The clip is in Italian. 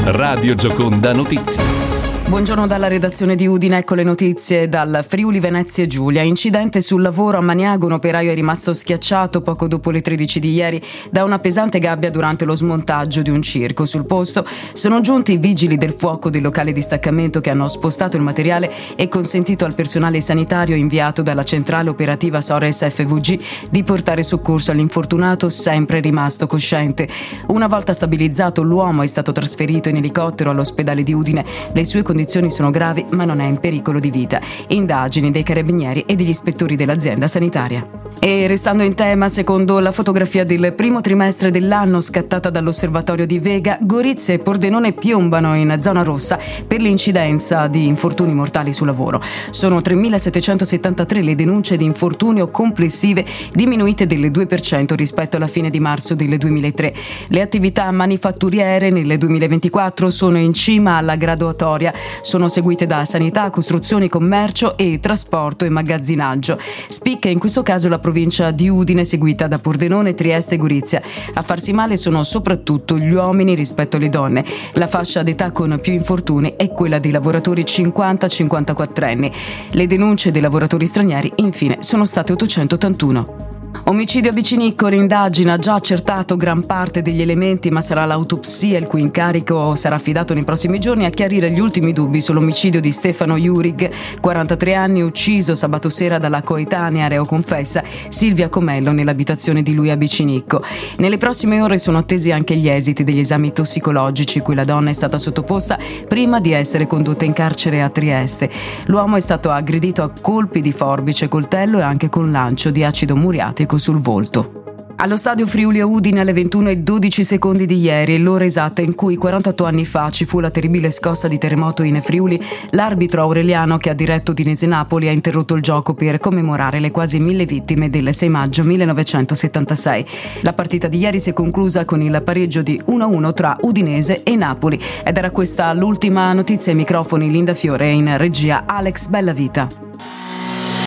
Radio Gioconda Notizie. Buongiorno dalla redazione di Udine, ecco le notizie dal Friuli Venezia Giulia. Incidente sul lavoro a Maniago, un operaio è rimasto schiacciato poco dopo le 13 di ieri da una pesante gabbia durante lo smontaggio di un circo. Sul posto sono giunti i vigili del fuoco del locale distaccamento che hanno spostato il materiale e consentito al personale sanitario inviato dalla centrale operativa Sores FVG di portare soccorso all'infortunato sempre rimasto cosciente. Una volta stabilizzato, l'uomo è stato trasferito in elicottero all'ospedale di Udine. Le sue condizioni sono gravi, ma non è in pericolo di vita. Indagini dei carabinieri e degli ispettori dell'azienda sanitaria. E restando in tema, secondo la fotografia del primo trimestre dell'anno scattata dall'osservatorio di Vega, Gorizia e Pordenone piombano in zona rossa per l'incidenza di infortuni mortali sul lavoro. Sono 3.773 le denunce di infortunio complessive, diminuite del 2% rispetto alla fine di marzo del 2003. Le attività manifatturiere nel 2024 sono in cima alla graduatoria. Sono seguite da sanità, costruzioni, commercio e trasporto e magazzinaggio. Spicca in questo caso la provincia di Udine, seguita da Pordenone, Trieste e Gorizia. A farsi male sono soprattutto gli uomini rispetto alle donne. La fascia d'età con più infortuni è quella dei lavoratori 50-54 anni. Le denunce dei lavoratori stranieri, infine, sono state 881. Omicidio a Bicinicco, l'indagine ha già accertato gran parte degli elementi, ma sarà l'autopsia il cui incarico sarà affidato nei prossimi giorni a chiarire gli ultimi dubbi sull'omicidio di Stefano Jurig, 43 anni, ucciso sabato sera dalla coetanea reo confessa Silvia Comello nell'abitazione di lui a Bicinicco. Nelle prossime ore sono attesi anche gli esiti degli esami tossicologici cui la donna è stata sottoposta prima di essere condotta in carcere a Trieste. L'uomo è stato aggredito a colpi di forbice, coltello e anche con lancio di acido muriatico sul volto. Allo stadio Friuli a Udine alle 21:12 di ieri, l'ora esatta in cui 48 anni fa ci fu la terribile scossa di terremoto in Friuli, l'arbitro Aureliano che ha diretto Udinese Napoli ha interrotto il gioco per commemorare le quasi 1000 vittime del 6 maggio 1976. La partita di ieri si è conclusa con il pareggio di 1-1 tra Udinese e Napoli ed era questa l'ultima notizia ai microfoni Linda Fiore e in regia Alex Bellavita.